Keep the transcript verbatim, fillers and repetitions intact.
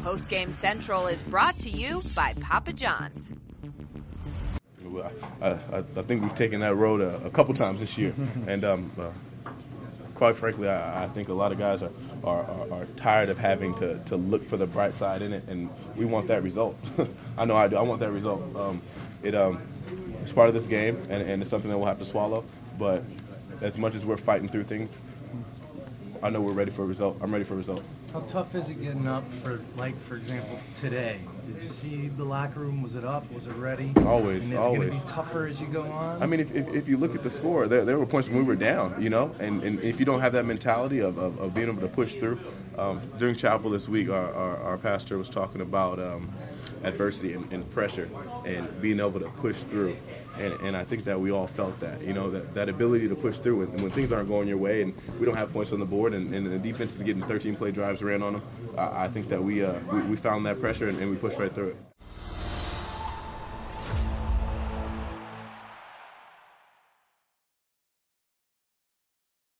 Postgame Central is brought to you by Papa John's. I, I, I think we've taken that road a, a couple times this year, and um, uh, quite frankly, I, I think a lot of guys are, are, are, are tired of having to, to look for the bright side in it, and we want that result. I know I do. I want that result. Um, it um, it's part of this game, and, and it's something that we'll have to swallow. But as much as we're fighting through things, I know we're ready for a result. I'm ready for a result. How tough is it getting up for, like, for example, today? Did you see the locker room? Was it up? Was it ready? Always, and it's always. It's going to be tougher as you go on? I mean, if, if, if you look at the score, there, there were points when we were down, you know, and, and if you don't have that mentality of, of, of being able to push through. Um, during chapel this week, our, our, our pastor was talking about um, adversity and, and pressure and being able to push through. And, and I think that we all felt that, you know, that, that ability to push through. And when things aren't going your way and we don't have points on the board and, and the defense is getting thirteen play drives ran on them, I, I think that we, uh, we, we found that pressure and, and we pushed right through it.